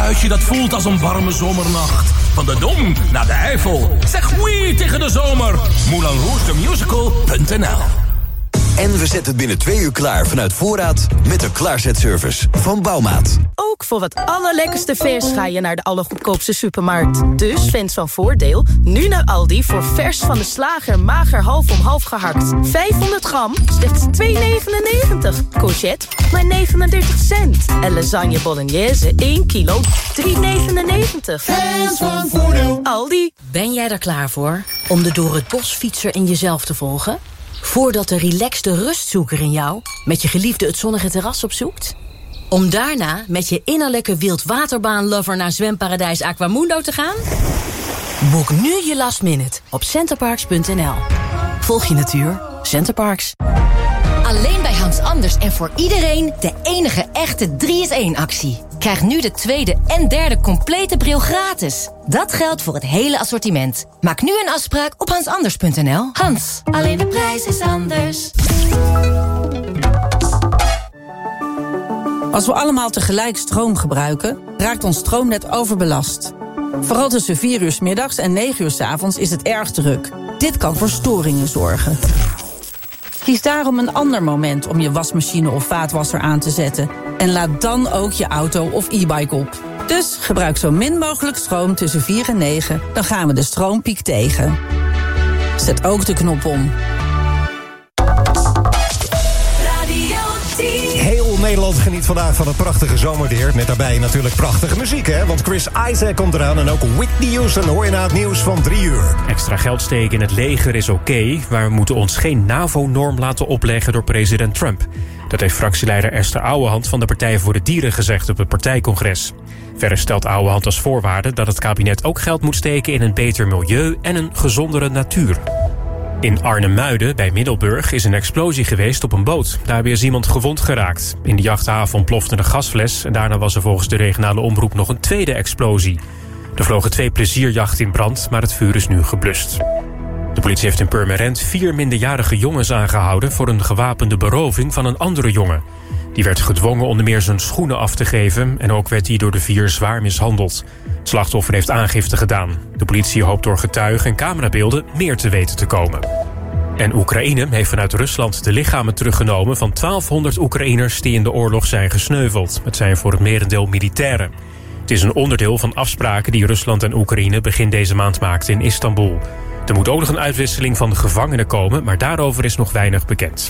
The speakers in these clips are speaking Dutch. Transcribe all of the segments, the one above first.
uitje dat voelt als een warme zomernacht. Van de Dom naar de Eifel. Zeg oui tegen de zomer. Moulin Rouge the Musical.nl. En we zetten het binnen 2 uur klaar vanuit voorraad met de klaarzetservice van Bouwmaat. Ook voor het allerlekkerste vers ga je naar de allergoedkoopste supermarkt. Dus fans van Voordeel, nu naar Aldi voor vers van de slager mager half om half gehakt. 500 gram, slechts €2,99. Courgette, maar 39 cent. En lasagne bolognese, 1 kilo, €3,99. Fans van Voordeel. Aldi. Ben jij er klaar voor om de door het bos fietser in jezelf te volgen? Voordat de relaxte rustzoeker in jou met je geliefde het zonnige terras opzoekt? Om daarna met je innerlijke wildwaterbaanlover naar zwemparadijs Aquamundo te gaan? Boek nu je last minute op centerparks.nl. Volg je natuur, Centerparks. Alleen bij Hans Anders en voor iedereen de enige echte 3-in-1-actie. Krijg nu de tweede en derde complete bril gratis. Dat geldt voor het hele assortiment. Maak nu een afspraak op hansanders.nl. Hans, alleen de prijs is anders. Als we allemaal tegelijk stroom gebruiken, raakt ons stroomnet overbelast. Vooral tussen 4 uur 's middags en 9 uur 's avonds is het erg druk. Dit kan voor storingen zorgen. Kies daarom een ander moment om je wasmachine of vaatwasser aan te zetten. En laad dan ook je auto of e-bike op. Dus gebruik zo min mogelijk stroom tussen 4 en 9. Dan gaan we de stroompiek tegen. Zet ook de knop om. Heel Nederland geniet vandaag van het prachtige zomerweer. Met daarbij natuurlijk prachtige muziek, hè? Want Chris Isaak komt eraan en ook Whitney Houston hoor je na het nieuws van 3 uur. Extra geld steken in het leger is oké, maar we moeten ons geen NAVO-norm laten opleggen door president Trump. Dat heeft fractieleider Esther Ouwehand van de Partij voor de Dieren gezegd op het partijcongres. Verder stelt Ouwehand als voorwaarde dat het kabinet ook geld moet steken in een beter milieu en een gezondere natuur. In Arnhem-Muiden, bij Middelburg, is een explosie geweest op een boot. Daarbij is iemand gewond geraakt. In de jachthaven ontplofte een gasfles en daarna was er volgens de regionale omroep nog een tweede explosie. Er vlogen 2 plezierjachten in brand, maar het vuur is nu geblust. De politie heeft in Purmerend 4 minderjarige jongens aangehouden voor een gewapende beroving van een andere jongen. Die werd gedwongen onder meer zijn schoenen af te geven en ook werd hij door de 4 zwaar mishandeld. Het slachtoffer heeft aangifte gedaan. De politie hoopt door getuigen en camerabeelden meer te weten te komen. En Oekraïne heeft vanuit Rusland de lichamen teruggenomen van 1200 Oekraïners die in de oorlog zijn gesneuveld. Het zijn voor het merendeel militairen. Het is een onderdeel van afspraken die Rusland en Oekraïne begin deze maand maakten in Istanbul. Er moet ook nog een uitwisseling van de gevangenen komen, maar daarover is nog weinig bekend.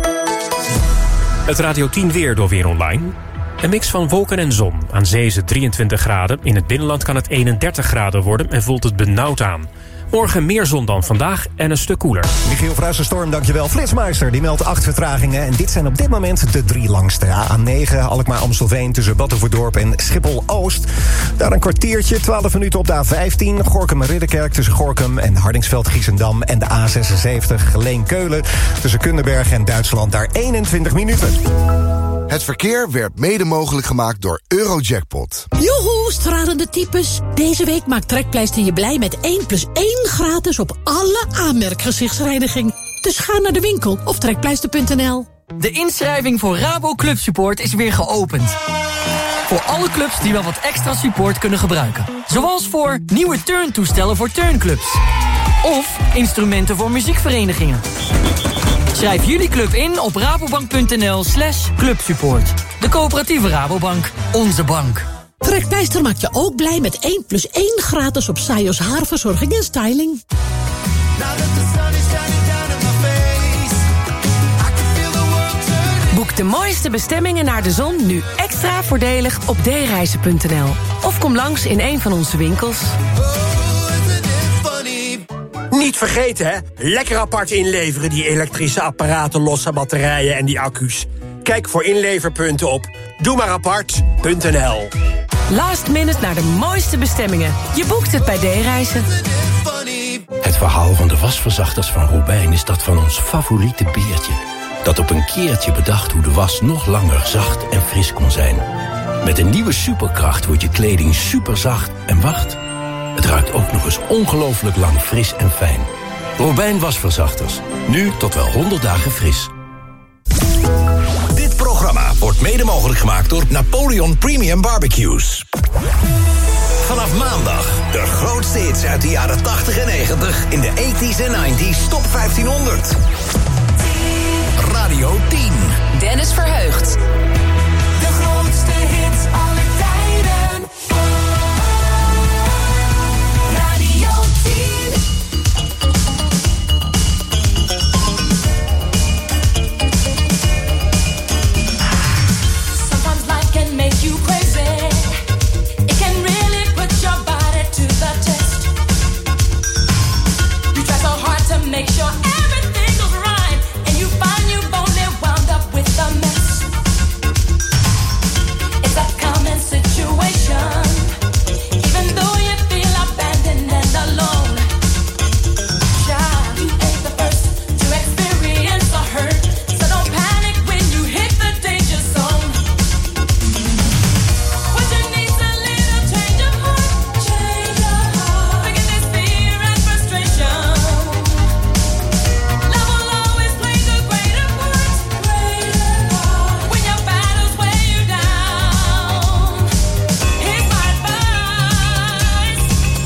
Het Radio 10 weer door Weer Online. Een mix van wolken en zon. Aan zee is het 23 graden. In het binnenland kan het 31 graden worden en voelt het benauwd aan. Morgen meer zon dan vandaag en een stuk koeler. Michiel Fruijserstorm, dankjewel. Flitsmeister, die meldt 8 vertragingen. En dit zijn op dit moment de 3 langste. A9, Alkmaar-Amstelveen tussen Battenverdorp en Schiphol-Oost. Daar een kwartiertje, 12 minuten op de A15. Gorinchem-Ridderkerk tussen Gorinchem en Hardingsveld-Giessendam. En de A76, Geleen-Keulen tussen Kunderberg en Duitsland. Daar 21 minuten. Het verkeer werd mede mogelijk gemaakt door Eurojackpot. Joehoe, stralende types. Deze week maakt Trekpleister je blij met 1+1 gratis op alle aanmerkgezichtsreiniging. Dus ga naar de winkel of trekpleister.nl. De inschrijving voor Rabo Club Support is weer geopend. Voor alle clubs die wel wat extra support kunnen gebruiken. Zoals voor nieuwe turntoestellen voor turnclubs. Of instrumenten voor muziekverenigingen. Schrijf jullie club in op rabobank.nl/clubsupport. De coöperatieve Rabobank. Onze bank. Trekpleister maakt je ook blij met 1+1 gratis op Sajos haarverzorging en styling. Boek de mooiste bestemmingen naar de zon nu extra voordelig op dereizen.nl. Of kom langs in een van onze winkels. Niet vergeten, hè? Lekker apart inleveren, die elektrische apparaten, losse batterijen en die accu's. Kijk voor inleverpunten op doemaarapart.nl. Last minute naar de mooiste bestemmingen. Je boekt het bij D-Reizen. Het verhaal van de wasverzachters van Robijn is dat van ons favoriete beertje. Dat op een keertje bedacht hoe de was nog langer zacht en fris kon zijn. Met een nieuwe superkracht wordt je kleding superzacht en wacht... het ruikt ook nog eens ongelooflijk lang fris en fijn. Robijn wasverzachters. Nu tot wel 100 dagen fris. Dit programma wordt mede mogelijk gemaakt door Napoleon Premium Barbecues. grootste hits uit de jaren 80 en 90 in de 80s en 90s Top 1500. Radio 10. Dennis Verheugd. De grootste hits aller tijden. Radio 10. Sometimes life can make you crazy. It can really put your body to the test. You try so hard to make sure everything goes right, and you find you've only wound up with a mess. It's a common situation, even though you feel abandoned and alone. Child, you ain't the first to experience the hurt, so don't panic when you hit the danger zone. What you need's a little change of heart, forget this fear and frustration. Love will always play the greater part, when your battles weigh you down. Here's my advice.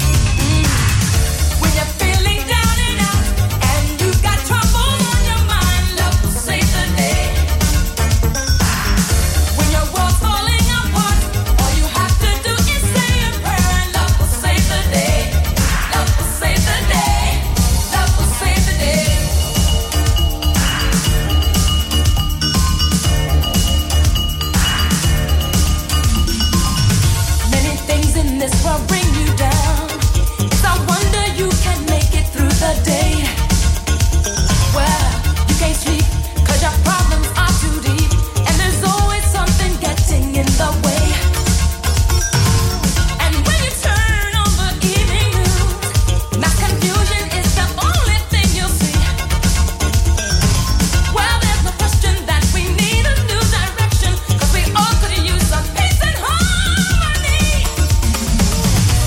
When you're feeling down and out, and you've got trouble on your mind, love will save the day. When your world's falling apart, all you have to do is say a prayer, and love will save the day. Love will save the day. Love will save the day. Many things in this world bring you down. It's a wonder you can make it through the day. Well, you can't sleep 'cause your problems are too deep, and there's always something getting in the way. And when you turn on the evening news, mass confusion is the only thing you'll see. Well, there's no question that we need a new direction, 'cause we all could use some peace and harmony.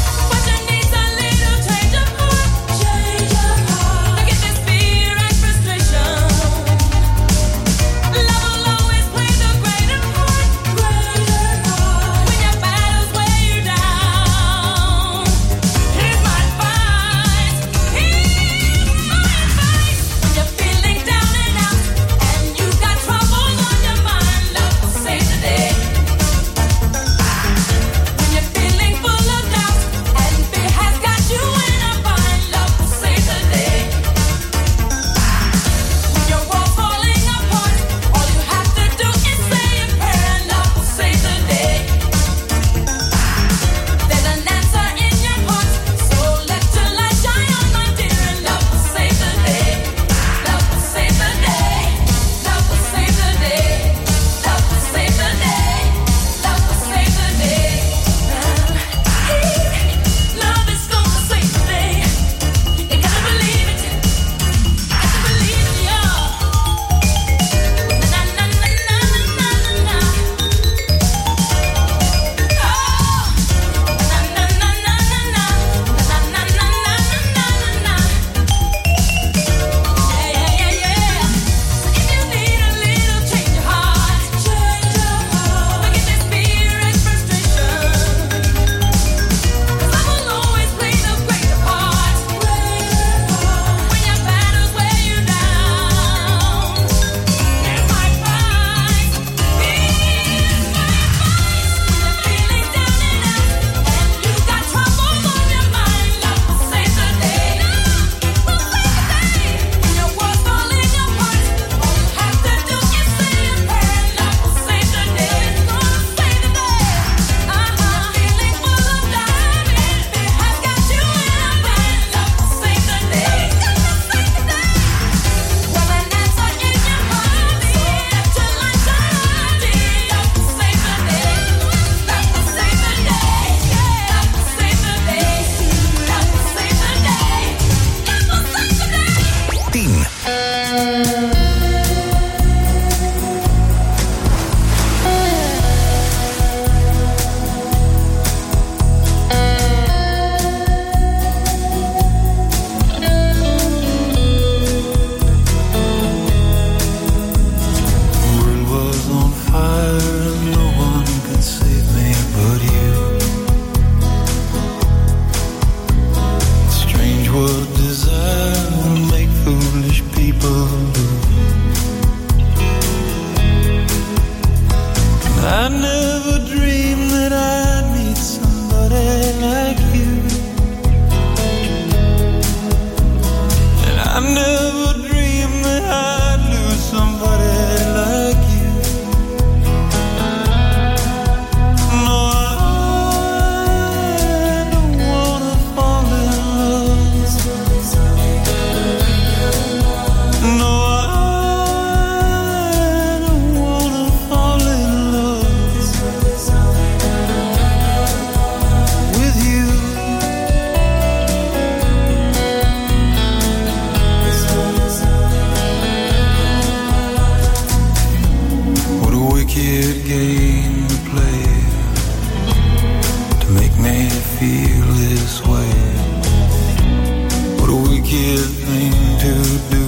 feel this way. What a wicked thing to do,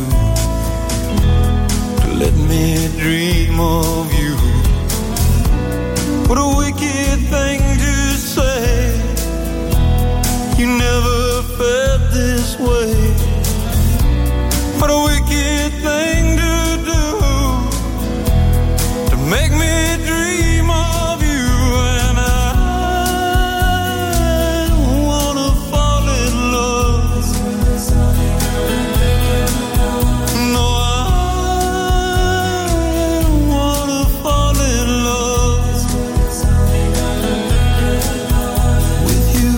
to let me dream of you. What a wicked thing to say, you never felt this way. What a wicked thing to do, to make me dream of you. And I wanna fall in love. No, I wanna fall in love with you.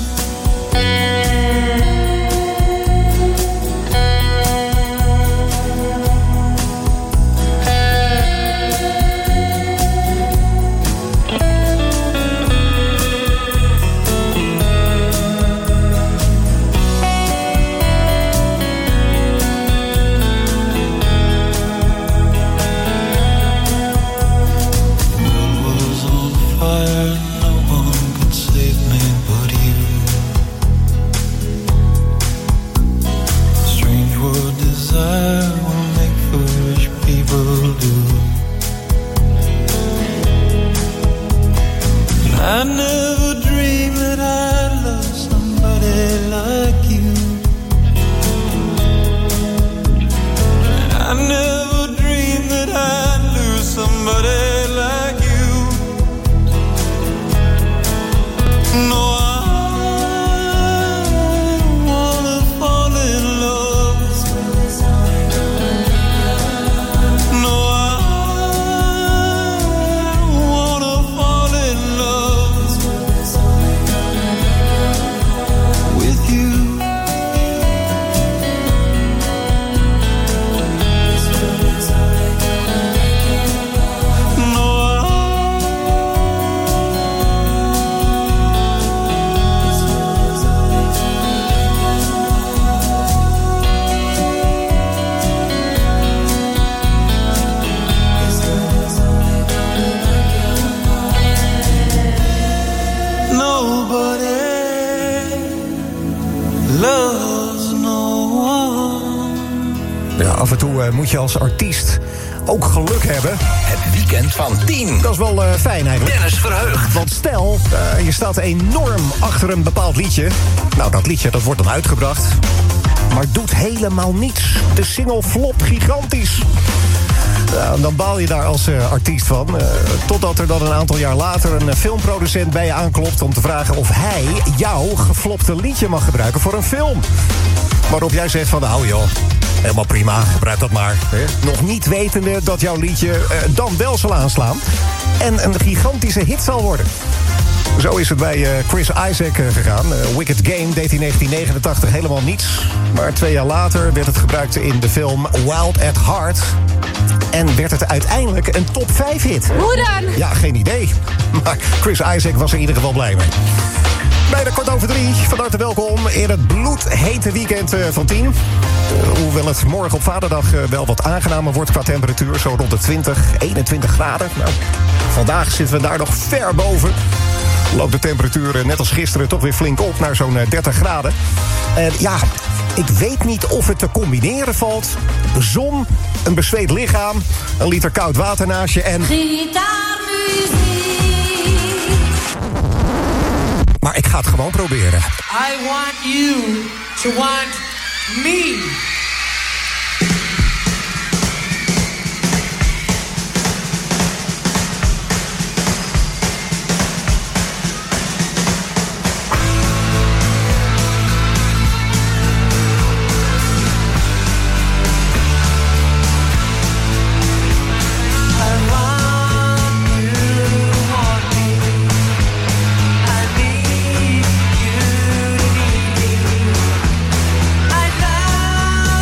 I never dreamed that I'd love somebody like you. And I never dreamed that I'd lose somebody like you. No, I wanna fall in love. No, I wanna fall in love with you. Ja, af en toe moet je als artiest ook geluk hebben. Het weekend van 10. Dat is wel fijn eigenlijk. Dennis Verheugd. Want stel, je staat enorm achter een bepaald liedje. Nou, dat liedje dat wordt dan uitgebracht. Maar doet helemaal niets. De single flopt gigantisch. Dan baal je daar als artiest van. Totdat er dan een aantal jaar later een filmproducent bij je aanklopt om te vragen of hij jouw geflopte liedje mag gebruiken voor een film. Waarop jij zegt van, nou joh, helemaal prima, gebruik dat maar. Nog niet wetende dat jouw liedje dan wel zal aanslaan. En een gigantische hit zal worden. Zo is het bij Chris Isaak gegaan. Wicked Game deed in 1989 helemaal niets. Maar 2 jaar later werd het gebruikt in de film Wild at Heart. En werd het uiteindelijk een top 5 hit. Hoe dan? Ja, geen idee. Maar Chris Isaak was er in ieder geval blij mee. Bijna 2:15. Van harte welkom in het bloedhete weekend van 10. Hoewel het morgen op Vaderdag wel wat aangenamer wordt qua temperatuur. Zo rond de 20, 21 graden. Nou, vandaag zitten we daar nog ver boven. Loopt de temperatuur net als gisteren toch weer flink op naar zo'n 30 graden. Ja, ik weet niet of het te combineren valt. Zon, een bezweet lichaam, een liter koud water naast je en... Gitaarmuziek. Maar ik ga het gewoon proberen. I want you to want me. I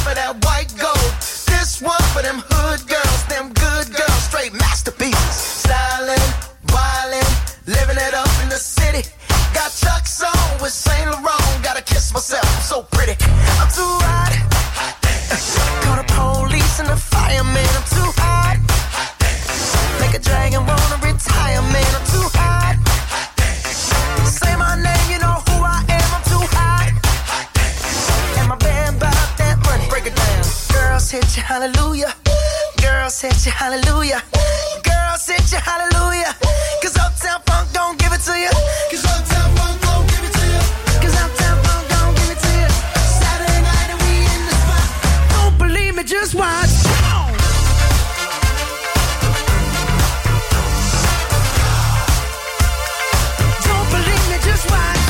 of that white gold. This one for them hood girls, them good girls, straight masterpieces. Stylin', wildin', living it up in the city. Got Chuck's on with Saint Laurent. Gotta kiss myself, I'm so pretty. I'm too hot. Call the police and the fireman. I'm too hot. Make a dragon wanna retire, man. I'm too hot. Say my name, you know who I am. I'm too hot. And my band bought that money. Break it down. Girls hit you, hallelujah. Girls hit you, hallelujah. Girls hit you, hallelujah. Cause Uptown Funk don't give it to you. Cause Uptown Funk don't give it to you. Cause Uptown Funk don't give it to you. Saturday night and we in the spot. Don't believe me, just watch. Don't believe me, just watch.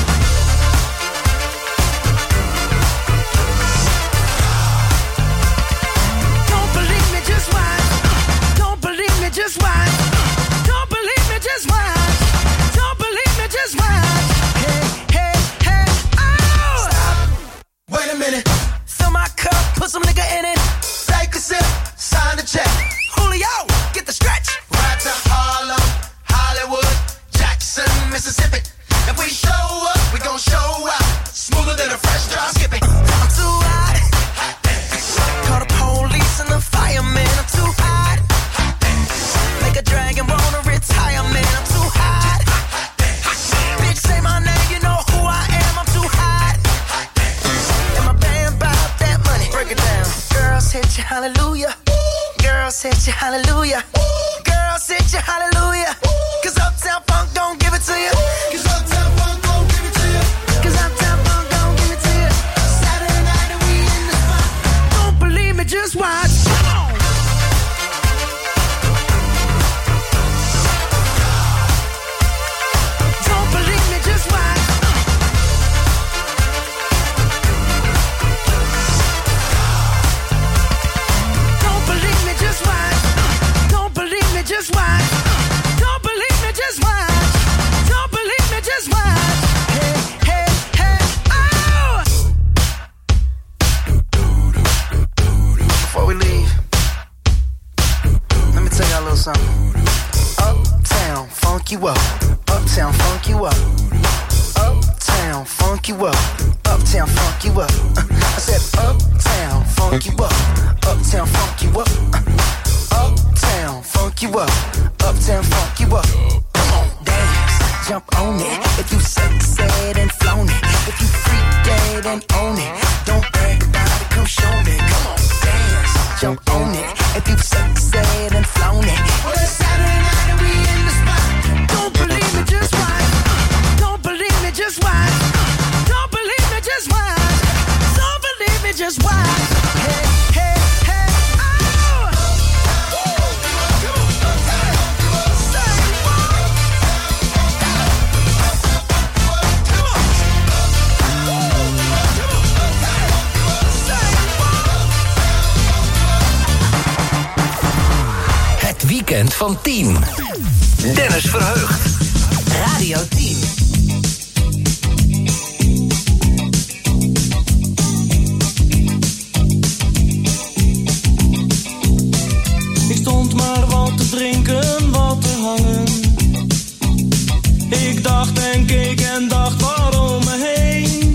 Don't believe me, just watch. Don't believe me, just watch. Don't believe me, just watch. Don't believe me, just watch. Hey, hey, hey, oh! Stop. Wait a minute. Fill my cup, put some nigga in it. Take a sip, sign the check. Julio, get the stretch. Right to Harlem, Hollywood, Jackson, Mississippi. If we show up, we gon' show out. Smoother than a fresh drop skipping. I'm too hot. Call the police and the fireman. I'm too hot. Make a dragon wanna retire, man. I'm too hot. Bitch, say my name, you know who I am. I'm too hot. And my band bought that money. Break it down. Girls hit you, hallelujah. Girls hit you, hallelujah. Girls hit you, hallelujah. Cause Uptown Funk don't give it to you. Cause Uptown Funk don't give it to you. Cause Uptown Funk don't give it to you. Saturday night and we in the spot. Don't believe me, just watch. Don't believe me, just watch. Don't believe me, just watch. Don't believe me, just watch. Don't believe me, just watch. Don't believe me, just watch. Hey, hey, hey, oh! Before we leave, let me tell y'all a little something. Uptown, funk you up. Uptown, funk you up. Uptown, funk you up. Uptown, funk you up. I said uptown, funk you up. Uptown, funk you up. Uptown, funk you up. Uptown, funk you up. Come on, dance, jump on it. If you sexed and flown it. If you freak dead and own it. Don't brag about it, come show me. Come on, dance, jump on it. If you sexed and flown it. Well, it's Saturday night and we in the spot. Don't believe me, just watch. Don't believe me, just watch. Don't believe me, just watch. Don't believe me, just watch. Hey, hey, hey, oh! Het weekend van 10. Dennis Verheugd. Radio 10. Ik stond maar wat te drinken, wat te hangen. Ik dacht en keek en dacht waarom me heen.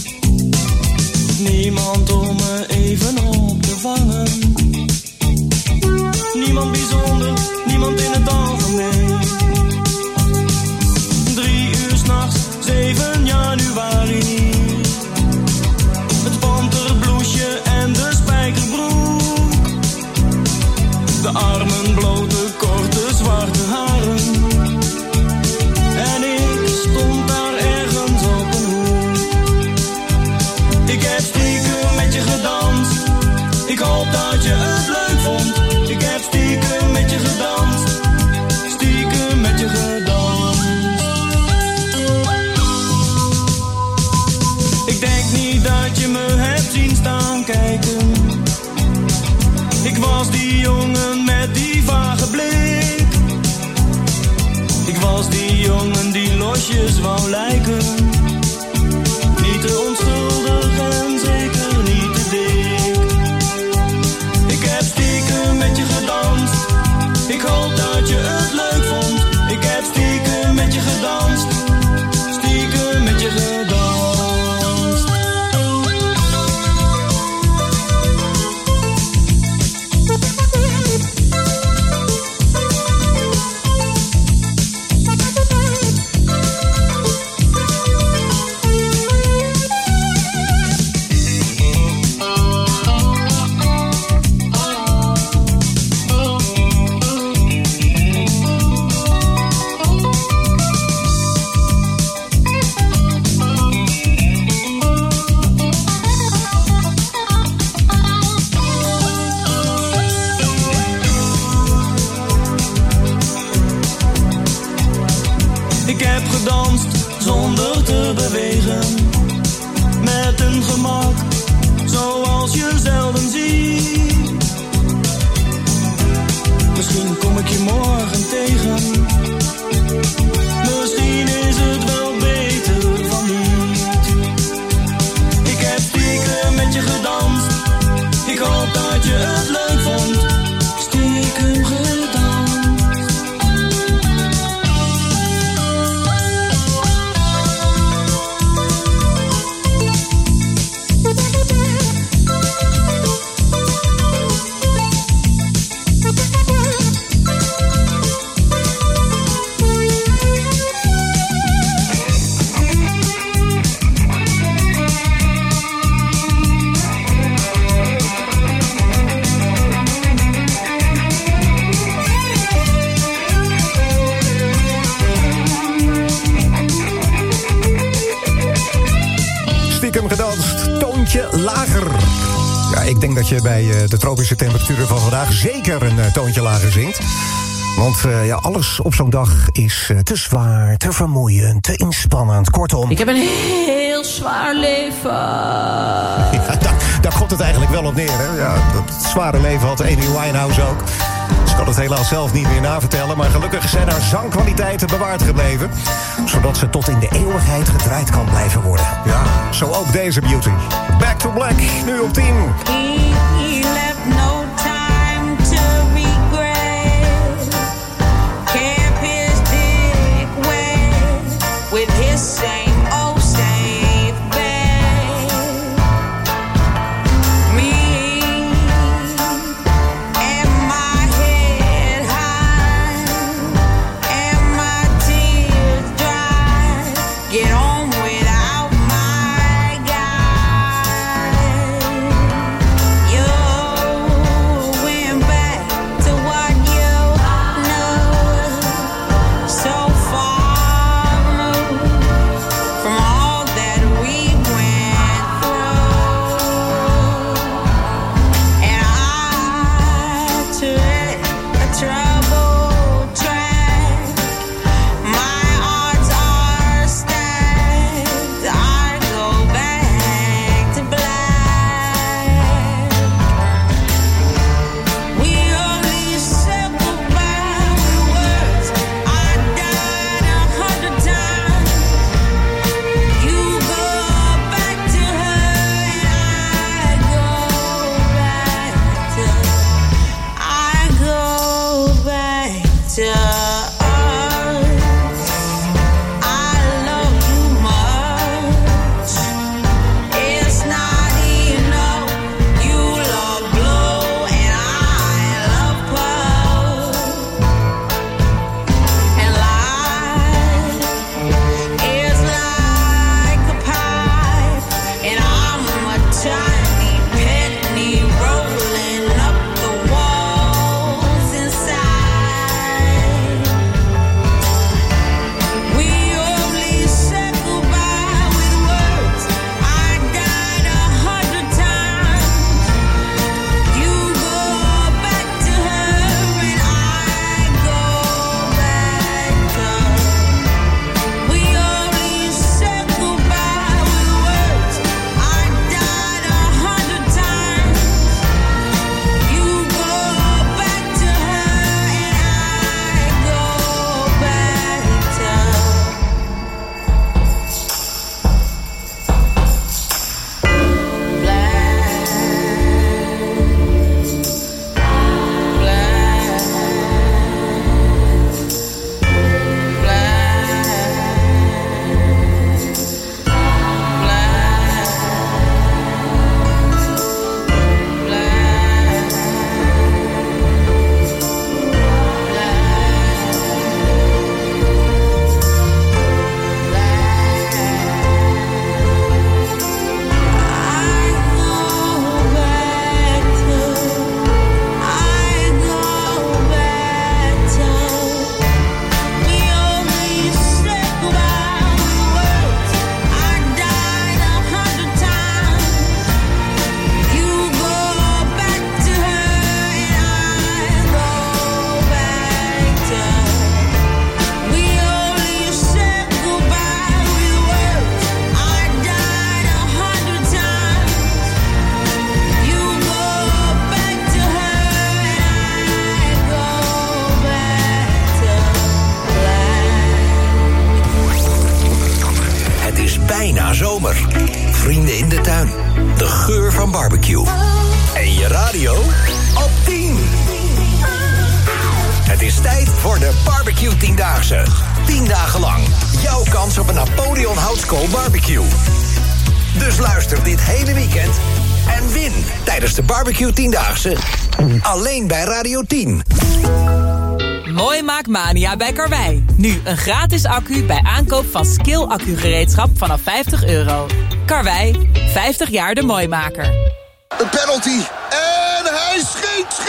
Niemand om me even op te vangen. Niemand bijzonder, niemand in het algemeen. 3 uur 's nachts, 7 januari. Het panterbloesje en de spijkerbroek. De armen blote, korte, zwarte haren. En ik stond daar ergens op een hoek. Ik heb stiekem met je gedanst. Ik hoop dat je het leuk vond. Ik heb stiekem met je gedanst. Stiekem met je gedanst. Ik denk niet dat je me hebt zien staan kijken. Ik was die jongen met die vage blik. Ik was die jongen die losjes wou lijken. Niet te onschuldig en zeker niet te dik. gedanst zonder te bewegen. Met een gemak zoals je zelden ziet. Misschien kom ik je morgen tegen. Misschien is het wel beter van niet. Ik heb stiekem met je gedanst. Ik hoop dat je het leuk vond. Stiekem gedanst. Gedanst, toontje lager. Ja, ik denk dat je bij de tropische temperaturen van vandaag zeker een toontje lager zingt. Want alles op zo'n dag is te zwaar, te vermoeiend, te inspannend. Kortom. Ik heb een heel zwaar leven. Ja, daar komt het eigenlijk wel op neer, hè? Ja, dat zware leven had Amy Winehouse ook. Ze kan het helaas zelf niet meer navertellen, maar gelukkig zijn haar zangkwaliteiten bewaard gebleven. Zodat ze tot in de eeuwigheid gedraaid kan blijven worden. Ja, zo ook deze beauty. Back to Black, nu op 10. He left no time to regret. Kept his dick wet with his same old safe bet. Me and my head high and my tears dry. Get on without my guy. je tuin. De geur van barbecue. En je radio op 10. Het is tijd voor de Barbecue 10-daagse. 10 dagen lang. Jouw kans op een Napoleon Houtskool barbecue. Dus luister dit hele weekend en win tijdens de Barbecue 10-daagse. Alleen bij Radio 10. Mooi maakmania bij Karwei. Nu een gratis accu bij aankoop van Skill accugereedschap vanaf €50. Karwei, 50 jaar de mooimaker. Een penalty. En hij schiet.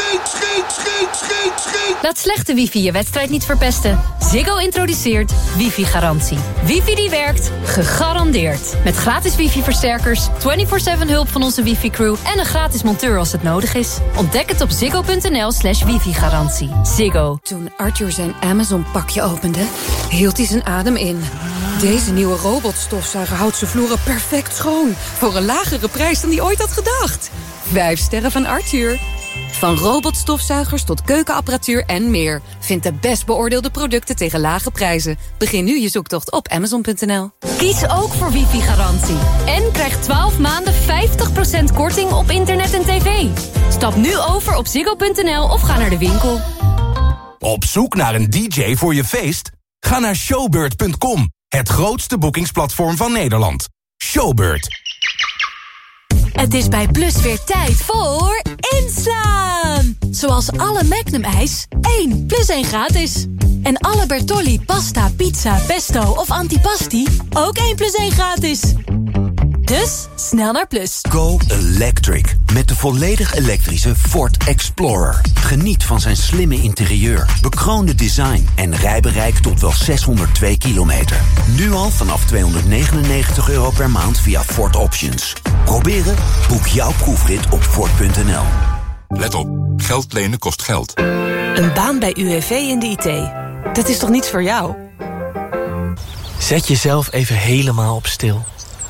Laat slechte wifi je wedstrijd niet verpesten. Ziggo introduceert wifi-garantie. Wifi die werkt, gegarandeerd. Met gratis wifi-versterkers, 24/7 hulp van onze wifi-crew... en een gratis monteur als het nodig is. Ontdek het op ziggo.nl/wifi-garantie. Ziggo. Toen Arthur zijn Amazon-pakje opende, hield hij zijn adem in. Deze nieuwe robotstofzuiger houdt zijn vloeren perfect schoon. Voor een lagere prijs dan hij ooit had gedacht. 5 sterren van Arthur. Van robotstofzuigers tot keukenapparatuur en meer. Vind de best beoordeelde producten tegen lage prijzen. Begin nu je zoektocht op Amazon.nl. Kies ook voor wifi-garantie. En krijg 12 maanden 50% korting op internet en tv. Stap nu over op ziggo.nl of ga naar de winkel. Op zoek naar een DJ voor je feest? Ga naar showbird.com. Het grootste boekingsplatform van Nederland. Showbird. Het is bij Plus weer tijd voor inslaan. Zoals alle Magnum ijs, 1 plus 1 gratis. En alle Bertolli, pasta, pizza, pesto of antipasti, ook 1 plus 1 gratis. Dus, snel naar Plus. Go electric. Met de volledig elektrische Ford Explorer. Geniet van zijn slimme interieur, bekroonde design en rijbereik tot wel 602 kilometer. Nu al vanaf €299 per maand via Ford Options. Proberen? Boek jouw proefrit op Ford.nl. Let op, geld lenen kost geld. Een baan bij UWV in de IT. Dat is toch niets voor jou? Zet jezelf even helemaal op stil.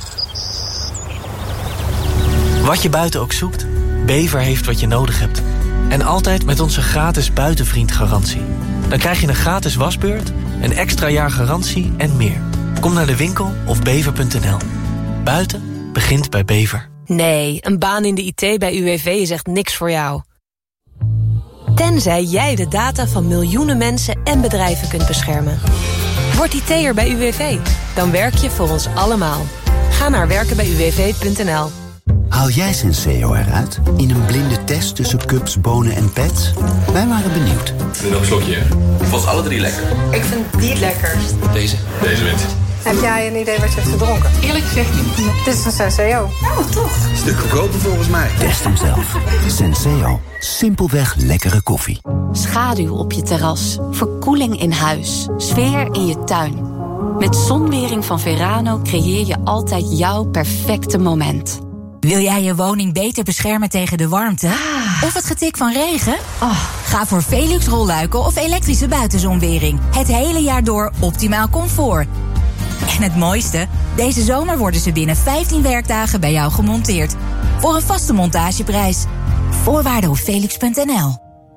Wat je buiten ook zoekt, Bever heeft wat je nodig hebt. En altijd met onze gratis buitenvriendgarantie. Dan krijg je een gratis wasbeurt, een extra jaar garantie en meer. Kom naar de winkel of bever.nl. Buiten begint bij Bever. Nee, een baan in de IT bij UWV is echt niks voor jou. Tenzij jij de data van miljoenen mensen en bedrijven kunt beschermen. Word IT'er bij UWV. Dan werk je voor ons allemaal. Ga naar werkenbijuwv.nl. Haal jij Senseo eruit in een blinde test tussen cups, bonen en pets? Wij waren benieuwd. Nog een slokje, hè? Ik vond alle 3 lekker. Ik vind die het lekkerst. Deze wint. Heb jij een idee wat je hebt gedronken? Eerlijk gezegd niet. Dit is een Senseo. Oh, toch? Stuk goedkoper volgens mij. Test hem zelf. Senseo. Simpelweg lekkere koffie. Schaduw op je terras. Verkoeling in huis. Sfeer in je tuin. Met Zonwering van Verano creëer je altijd jouw perfecte moment. Wil jij je woning beter beschermen tegen de warmte? Of het getik van regen? Ga voor Velux rolluiken of elektrische buitenzonwering. Het hele jaar door optimaal comfort. En het mooiste? Deze zomer worden ze binnen 15 werkdagen bij jou gemonteerd. Voor een vaste montageprijs. Voorwaarden op velux.nl.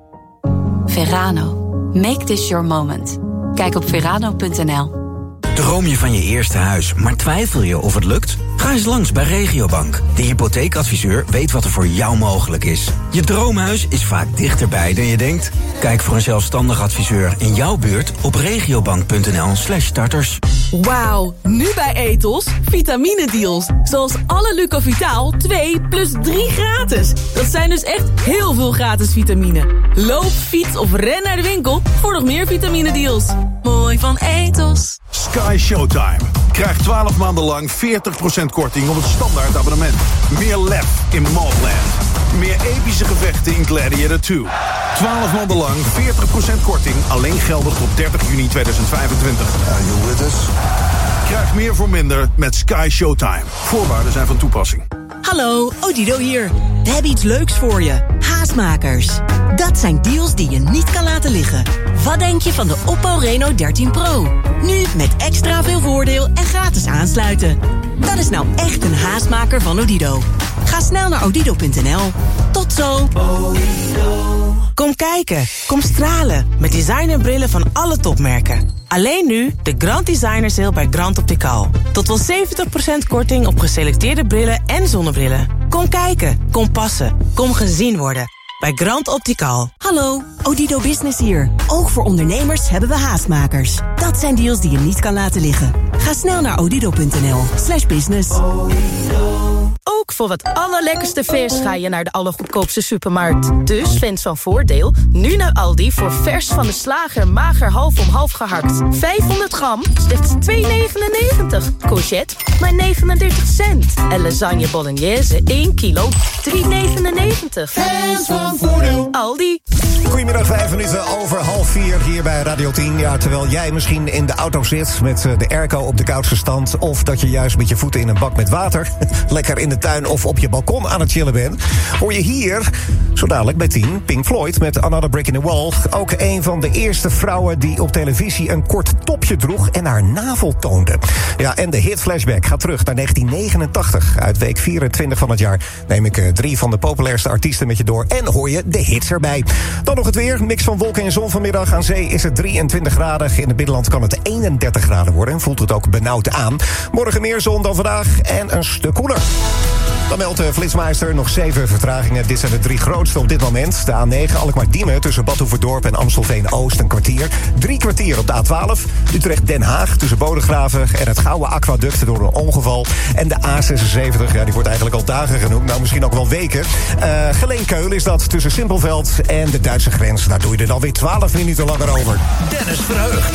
Verano. Make this your moment. Kijk op verano.nl. Droom je van je eerste huis, maar twijfel je of het lukt? Ga eens langs bij Regiobank. De hypotheekadviseur weet wat er voor jou mogelijk is. Je droomhuis is vaak dichterbij dan je denkt. Kijk voor een zelfstandig adviseur in jouw buurt op regiobank.nl/starters. Wauw, nu bij Ethos vitamine-deals. Zoals alle Lucovitaal 2 plus 3 gratis. Dat zijn dus echt heel veel gratis vitamine. Loop, fiets of ren naar de winkel voor nog meer vitamine-deals. Mooi van Ethos. Sky Showtime. Krijg 12 maanden lang 40% korting op het standaard abonnement. Meer lef in Mobland. Meer epische gevechten in Gladiator 2. 12 maanden lang 40% korting. Alleen geldig tot 30 juni 2025. Are you with us? Krijg meer voor minder met Sky Showtime. Voorwaarden zijn van toepassing. Hallo, Odido hier. We hebben iets leuks voor je. Haastmakers. Dat zijn deals die je niet kan laten liggen. Wat denk je van de Oppo Reno 13 Pro? Nu met extra veel voordeel en gratis aansluiten. Dat is nou echt een haastmaker van Odido. Ga snel naar odido.nl. Tot zo. Kom kijken, kom stralen met designerbrillen van alle topmerken. Alleen nu de Grand Designer Sale bij Grand Optical. Tot wel 70% korting op geselecteerde brillen en zonnebrillen. Kom kijken, kom passen, kom gezien worden. Bij Grand Optical. Hallo, Odido Business hier. Ook voor ondernemers hebben we haastmakers. Dat zijn deals die je niet kan laten liggen. Ga snel naar odido.nl/business. Ook voor het allerlekkerste vers ga je naar de allergoedkoopste supermarkt. Dus fans van Voordeel, nu naar Aldi voor vers van de slager mager half om half gehakt. 500 gram, slechts €2,99. Courgette, maar 39 cent. En lasagne bolognese, 1 kilo, €3,99. Fans van Voordeel. Aldi. Goedemiddag, 5 minuten over 3:30 hier bij Radio 10. Ja, terwijl jij misschien in de auto zit met de airco op de koudste stand, of dat je juist met je voeten in een bak met water lekker in de tuin of op je balkon aan het chillen bent, hoor je hier, zo dadelijk bij 10, Pink Floyd met Another Brick in the Wall. Ook een van de eerste vrouwen die op televisie een kort topje droeg en haar navel toonde. Ja, en de hit Flashback gaat terug naar 1989. Uit week 24 van het jaar neem ik 3 van de populairste artiesten met je door en hoor je de hits erbij. Dan nog het weer, mix van wolken en zon vanmiddag. Aan zee is het 23 graden. In het binnenland kan het 31 graden worden en voelt het ook benauwd aan. Morgen meer zon dan vandaag en een stuk koeler. Dan meldt de Flitsmeister nog 7 vertragingen. Dit zijn de 3 grootste op dit moment. De A9 Alkmaar-Diemen tussen Bad Hoeverdorp en Amstelveen-Oost een kwartier. 3 kwartier op de A12 Utrecht-Den Haag tussen Bodegraven en het Gouwe Aquaduct door een ongeval. En de A76, ja, die wordt eigenlijk al dagen genoemd. Nou, misschien ook wel weken. Geleen-Keulen is dat tussen Simpelveld en de Duitse grens. Daar doe je er dan weer 12 minuten langer over. Dennis Verheugd.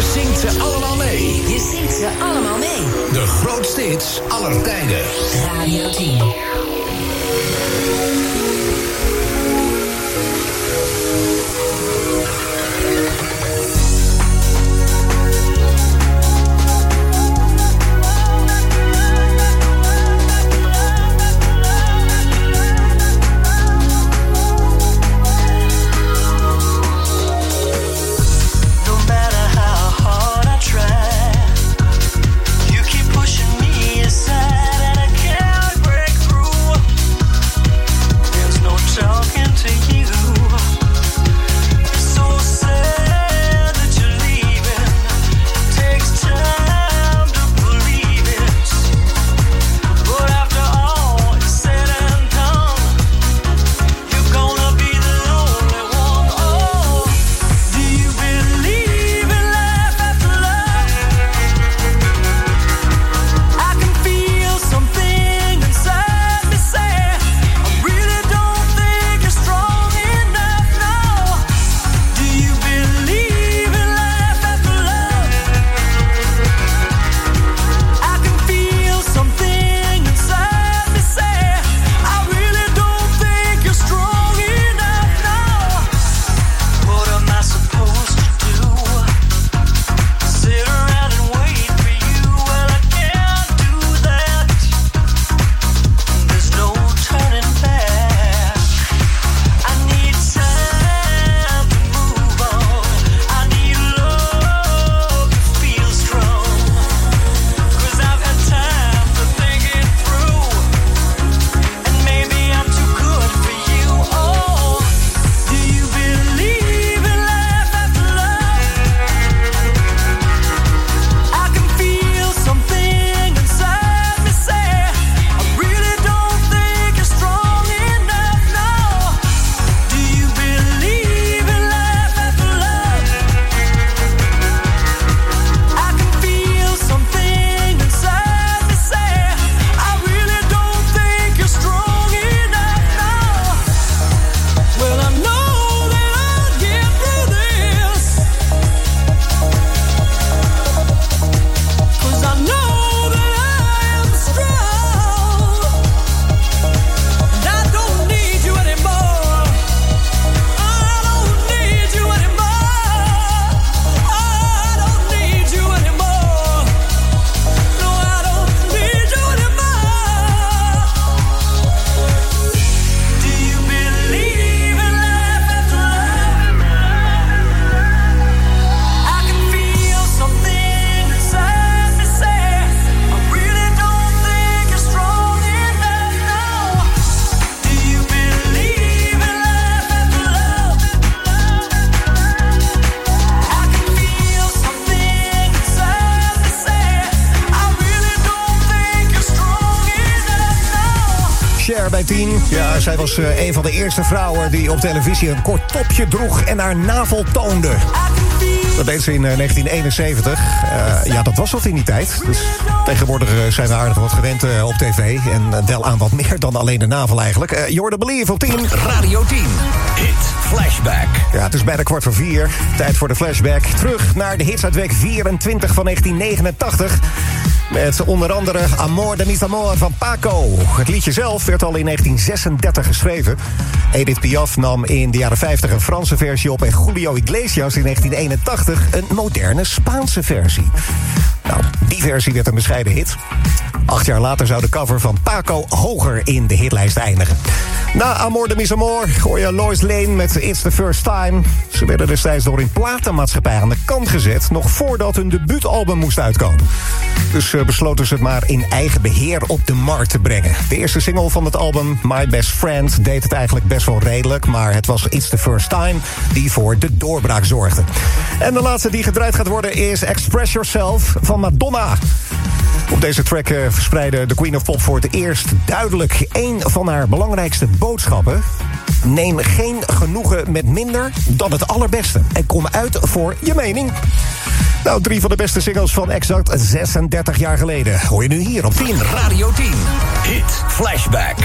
Je zingt ze allemaal mee. Je zingt ze allemaal mee. De grootste hits aller tijden. Radio 10. Bij 10. Ja, zij was een van de eerste vrouwen die op televisie een kort topje droeg en haar navel toonde. Dat deed ze in 1971. Ja, dat was wat in die tijd. Dus tegenwoordig zijn we aardig wat gewend op tv. En wel aan wat meer dan alleen de navel eigenlijk. Jordan Believe op 10. Radio 10. Hit Flashback. Ja, het is bijna 3:15. Tijd voor de flashback. Terug naar de hits uit week 24 van 1989. Met onder andere Amor de mis amor van Paco. Het liedje zelf werd al in 1936 geschreven. Edith Piaf nam in de jaren 50 een Franse versie op en Julio Iglesias in 1981 een moderne Spaanse versie. Nou, die versie werd een bescheiden hit. 8 jaar later zou de cover van Paco hoger in de hitlijst eindigen. Na Amor de mis amor hoor je Lois Lane met It's the First Time. Ze werden destijds door een platenmaatschappij aan de kant gezet, nog voordat hun debuutalbum moest uitkomen. Dus besloten ze het maar in eigen beheer op de markt te brengen. De eerste single van het album, My Best Friend, deed het eigenlijk best wel redelijk, maar het was It's the First Time die voor de doorbraak zorgde. En de laatste die gedraaid gaat worden is Express Yourself van Madonna. Op deze track verspreidde de Queen of Pop voor het eerst duidelijk één van haar belangrijkste boodschappen. Neem geen genoegen met minder dan het allerbeste. En kom uit voor je mening. Nou, 3 van de beste singles van exact 36 jaar geleden. Hoor je nu hier op 10. Radio 10. Hit Flashback.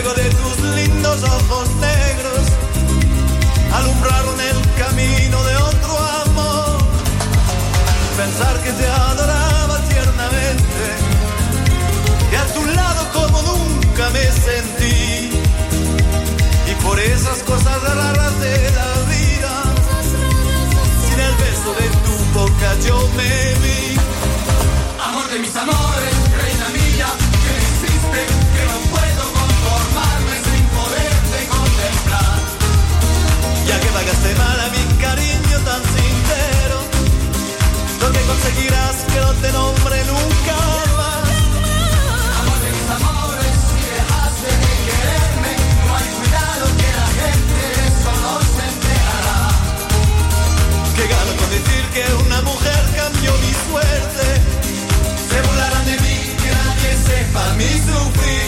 fuego de tus lindos ojos negros alumbraron el camino de otro amor. Pensar que te adoraba tiernamente, que a tu lado como nunca me sentí, y por esas cosas raras de la vida, sin el beso de tu boca yo me vi. Amor de mis amores, reina mía, que me hiciste, que no puedo conformarme sin poderte contemplar. Ya que pagaste mal a mi cariño tan sincero, lo que conseguirás que no te nombre nunca más. Amor de mis amores, si dejaste de quererme, no hay cuidado que la gente de eso no se enterará. Que gano con decir que una mujer cambió mi suerte. Se burlarán de mí, que nadie sepa mi sufrir.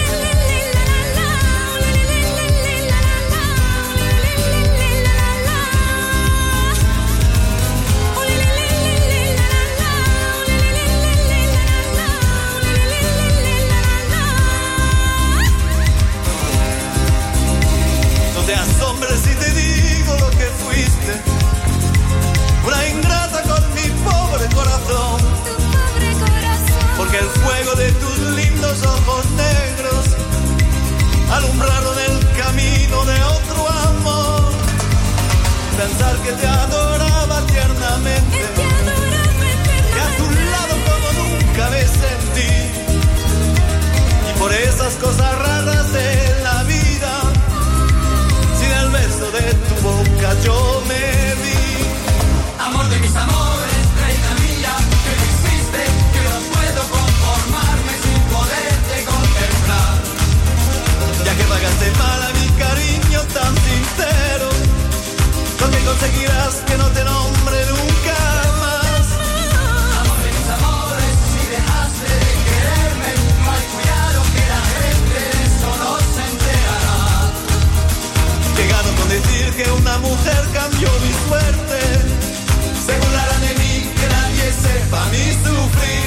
No te asombres si te digo lo que fuiste, una ingrata con mi pobre corazón. Porque el fuego de tus lindos ojos negros alumbraron el camino de otro amor. Pensar que te adoraba tiernamente, que a tu lado como nunca me sentí, y por esas cosas raras de la vida, sin el beso de tu boca yo me vi. Amor de mis amores, reina mía, que me hiciste, que no puedo conformarme sin poderte contemplar. Ya que pagaste mal a mi cariño tan sincero, lo que conseguirás que no te nombre nunca más. Amor de mis amores, si dejaste de quererme, no hay cuidado que la gente de eso no se enterará. Que gano con decir que una mujer cambió mi suerte. Se burlarán de mí, que nadie sepa mi sufrir.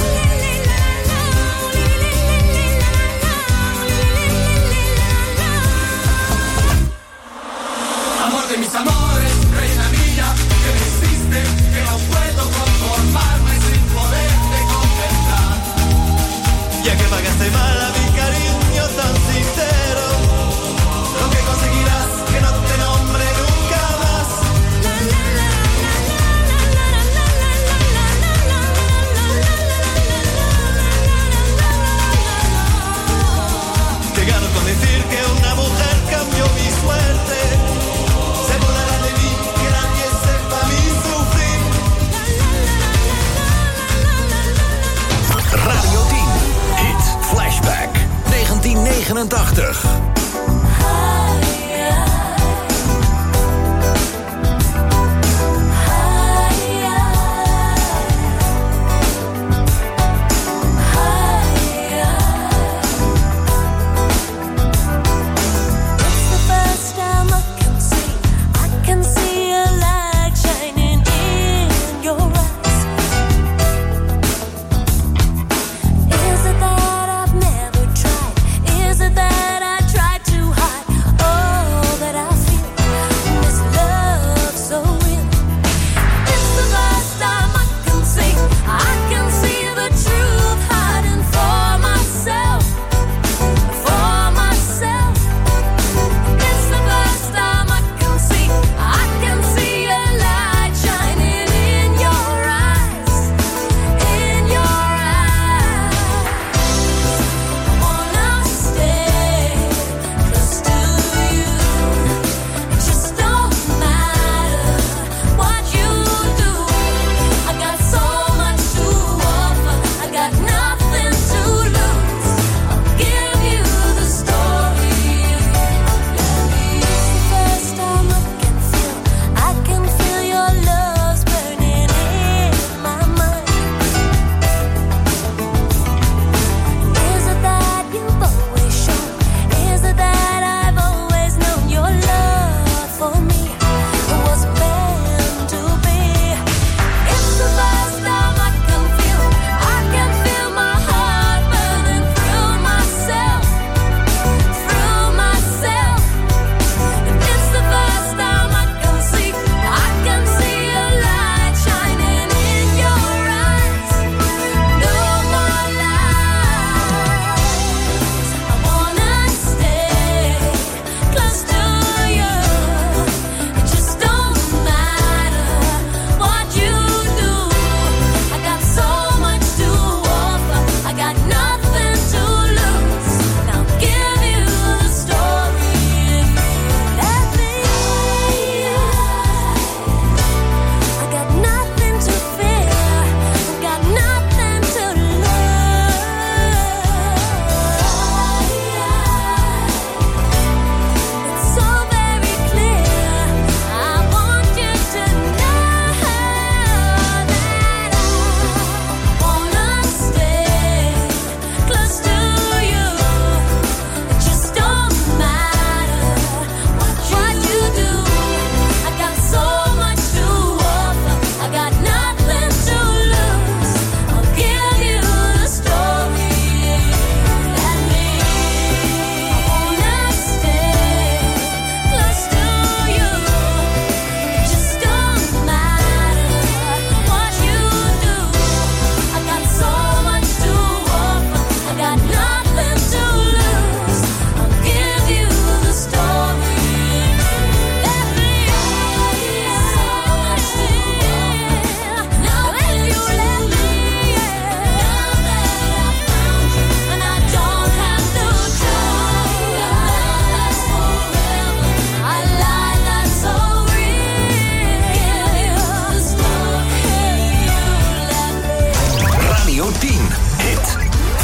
Amor de mis amores, reina mía, que me hiciste, que no puedo conformarme sin poderte contemplar. Ya que pagaste mal a mi cariño tan sincero, lo que conseguirás que no te nombre nunca más. Que gano con decir que una mujer cambió mi suerte. Se burlarán de mí, que nadie sepa mi sufrir. Radio 10, hit Flashback 1989. Is it that I tried too hard?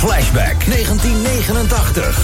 Flashback 1989.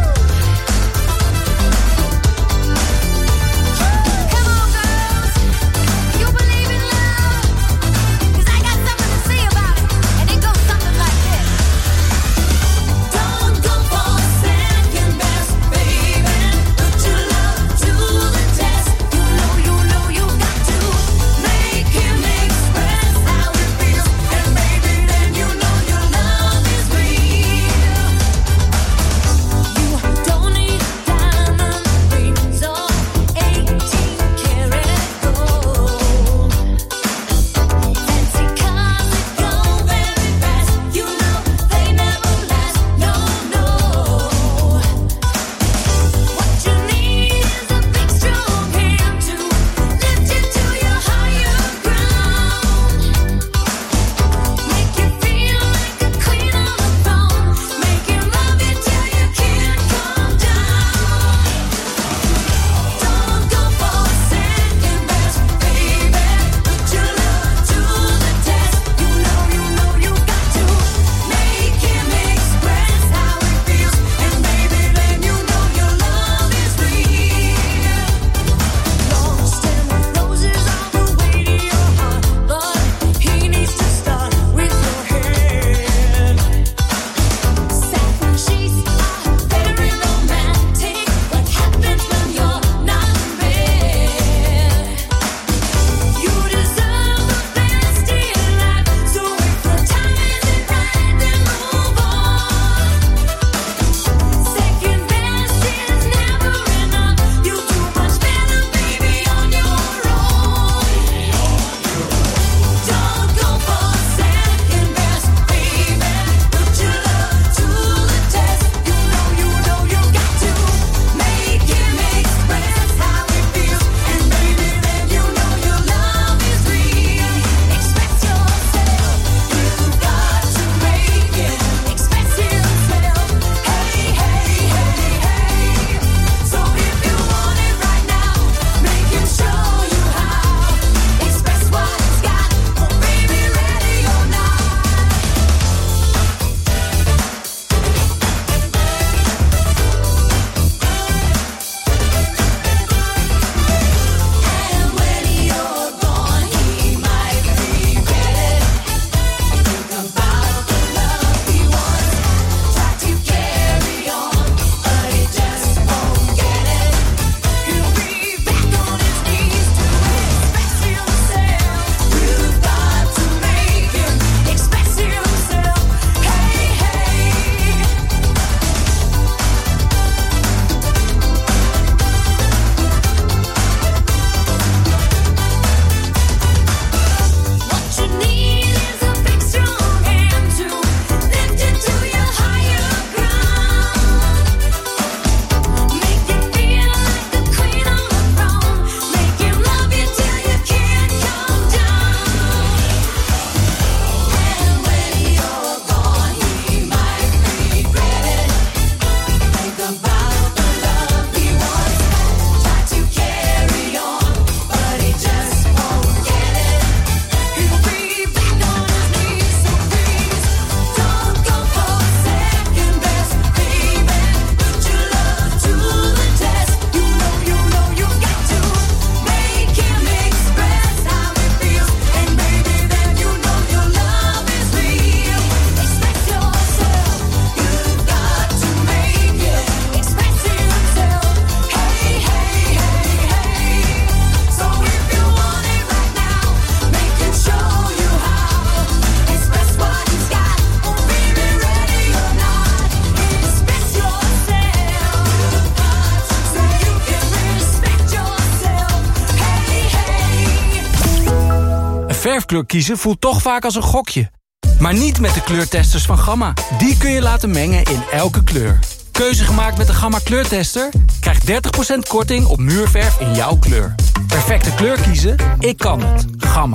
verfkleur kiezen voelt toch vaak als een gokje. Maar niet met de kleurtesters van Gamma. Die kun je laten mengen in elke kleur. Keuze gemaakt met de Gamma kleurtester? Krijg 30% korting op muurverf in jouw kleur. Perfecte kleur kiezen? Ik kan het. Gamma.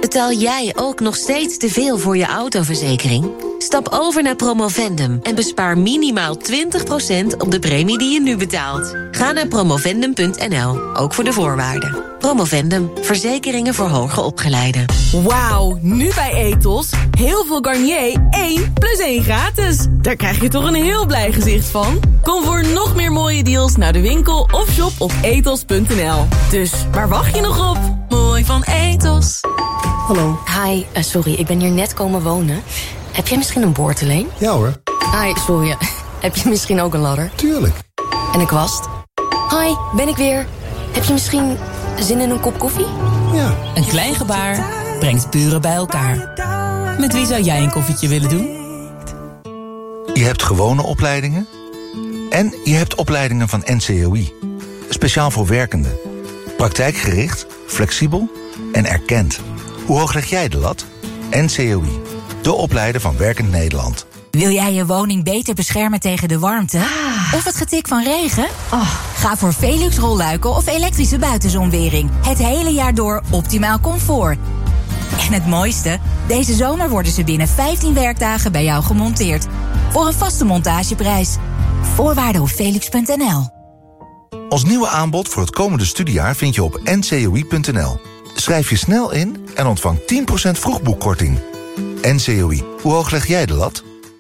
Betaal jij ook nog steeds te veel voor je autoverzekering? Stap over naar Promovendum en bespaar minimaal 20% op de premie die je nu betaalt. Ga naar promovendum.nl, ook voor de voorwaarden. Promovendum, verzekeringen voor hoger opgeleiden. Wauw, nu bij Ethos. Heel veel Garnier, 1 + 1 gratis. Daar krijg je toch een heel blij gezicht van? Kom voor nog meer mooie deals naar de winkel of shop op ethos.nl. Dus, waar wacht je nog op? Mooi van Ethos. Hallo. Hi, sorry, ik ben hier net komen wonen. Heb jij misschien een boordeleen? Ja hoor. Hi, sorry. Heb je misschien ook een ladder? Tuurlijk. En een kwast? Hi, ben ik weer. Heb je misschien zin in een kop koffie? Ja. Een klein gebaar brengt buren bij elkaar. Met wie zou jij een koffietje willen doen? Je hebt gewone opleidingen en je hebt opleidingen van NCOI. Speciaal voor werkenden. Praktijkgericht, flexibel en erkend. Hoe hoog leg jij de lat? NCOI, de opleider van Werkend Nederland. Wil jij je woning beter beschermen tegen de warmte? Of het getik van regen? Ga voor Velux rolluiken of elektrische buitenzonwering. Het hele jaar door optimaal comfort. En het mooiste? Deze zomer worden ze binnen 15 werkdagen bij jou gemonteerd. Voor een vaste montageprijs. Voorwaarden op velux.nl. Ons nieuwe aanbod voor het komende studiejaar vind je op ncoi.nl. Schrijf je snel in en ontvang 10% vroegboekkorting. NCOI, hoe hoog leg jij de lat?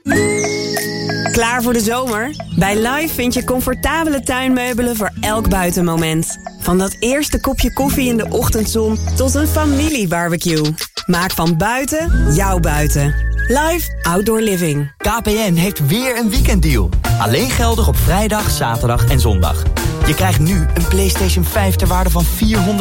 Klaar voor de zomer? Bij Live vind je comfortabele tuinmeubelen voor elk buitenmoment. Van dat eerste kopje koffie in de ochtendzon tot een familiebarbecue. Maak van buiten jouw buiten. Live Outdoor Living. KPN heeft weer een weekenddeal. Alleen geldig op vrijdag, zaterdag en zondag. Je krijgt nu een PlayStation 5 ter waarde van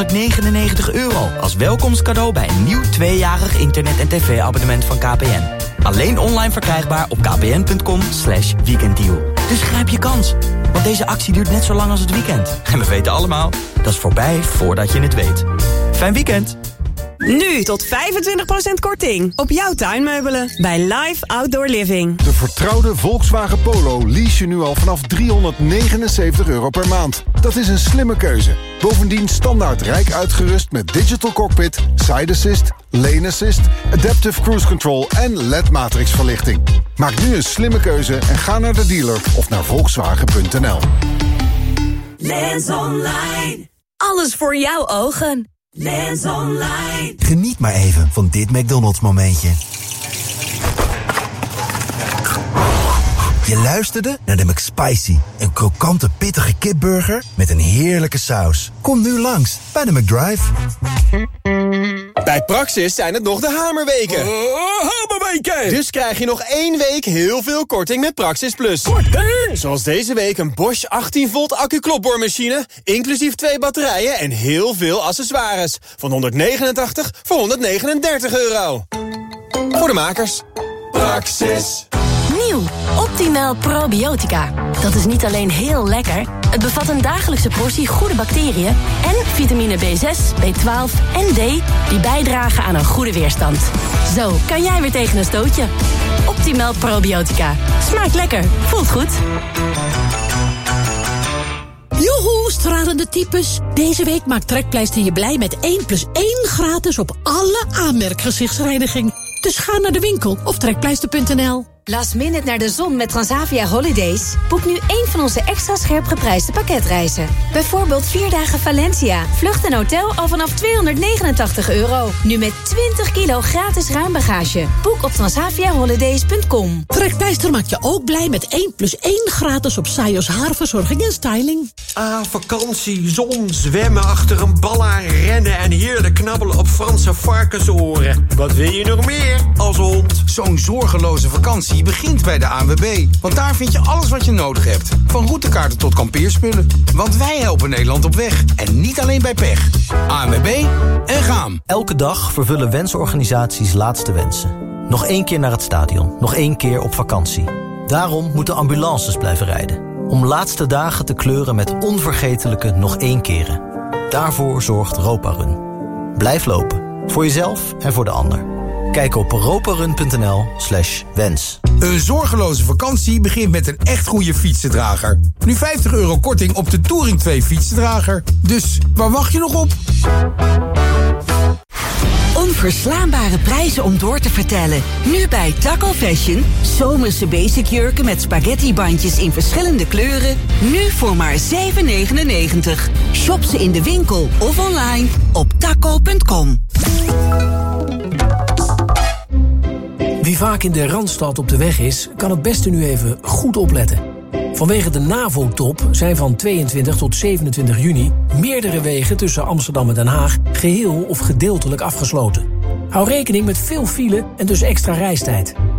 €499 als welkomstcadeau bij een nieuw 2-jarig internet- en tv-abonnement van KPN. Alleen online verkrijgbaar op kpn.com/weekenddeal. Dus grijp je kans, want deze actie duurt net zo lang als het weekend. En we weten allemaal, dat is voorbij voordat je het weet. Fijn weekend! Nu tot 25% korting op jouw tuinmeubelen bij Live Outdoor Living. De vertrouwde Volkswagen Polo lease je nu al vanaf €379 per maand. Dat is een slimme keuze. Bovendien standaard rijk uitgerust met digital cockpit, side assist, lane assist, adaptive cruise control en LED-matrix verlichting. Maak nu een slimme keuze en ga naar de dealer of naar Volkswagen.nl. Lens Online. Alles voor jouw ogen. Lens Online. Geniet maar even van dit McDonald's momentje. Je luisterde naar de McSpicy. Een krokante, pittige kipburger met een heerlijke saus. Kom nu langs bij de McDrive. Bij Praxis zijn het nog de hamerweken. Hamerweken! Dus krijg je nog 1 week heel veel korting met Praxis Plus. Korting! Zoals deze week een Bosch 18 volt accu-klopboormachine, inclusief 2 batterijen en heel veel accessoires. Van €189 voor €139. Voor de makers. Praxis. Nieuw, Optimal Probiotica. Dat is niet alleen heel lekker, het bevat een dagelijkse portie goede bacteriën en vitamine B6, B12 en D die bijdragen aan een goede weerstand. Zo kan jij weer tegen een stootje. Optimal Probiotica. Smaakt lekker, voelt goed. Joehoe, stralende types. Deze week maakt Trekpleister je blij met 1+1 gratis op alle aanmerkgezichtsreiniging. Dus ga naar de winkel of trekpleister.nl. Last minute naar de zon met Transavia Holidays? Boek nu één van onze extra scherp geprijsde pakketreizen. Bijvoorbeeld 4 dagen Valencia. Vlucht en hotel al vanaf €289. Nu met 20 kilo gratis ruimbagage. Boek op transaviaholidays.com. Trekpleister maakt je ook blij met 1+1 gratis op Sajos haarverzorging en styling. Vakantie, zon, zwemmen, achter een bal aan rennen en heerlijk knabbelen op Franse varkensoren. Wat wil je nog meer als hond? Zo'n zorgeloze vakantie begint bij de ANWB. Want daar vind je alles wat je nodig hebt. Van routekaarten tot kampeerspullen. Want wij helpen Nederland op weg. En niet alleen bij pech. ANWB en gaan. Elke dag vervullen wensorganisaties laatste wensen. Nog 1 keer naar het stadion. Nog 1 keer op vakantie. Daarom moeten ambulances blijven rijden. Om laatste dagen te kleuren met onvergetelijke nog 1 keren. Daarvoor zorgt Roparun. Blijf lopen. Voor jezelf en voor de ander. Kijk op roparun.nl/wens. Een zorgeloze vakantie begint met een echt goede fietsendrager. Nu €50 korting op de Touring 2 fietsendrager. Dus waar wacht je nog op? Onverslaanbare prijzen om door te vertellen. Nu bij Taco Fashion. Zomerse basic jurken met spaghettibandjes in verschillende kleuren. Nu voor maar €7,99. Shop ze in de winkel of online op taco.com. Wie vaak in de Randstad op de weg is, kan het beste nu even goed opletten. Vanwege de NAVO-top zijn van 22 tot 27 juni... meerdere wegen tussen Amsterdam en Den Haag geheel of gedeeltelijk afgesloten. Hou rekening met veel file en dus extra reistijd.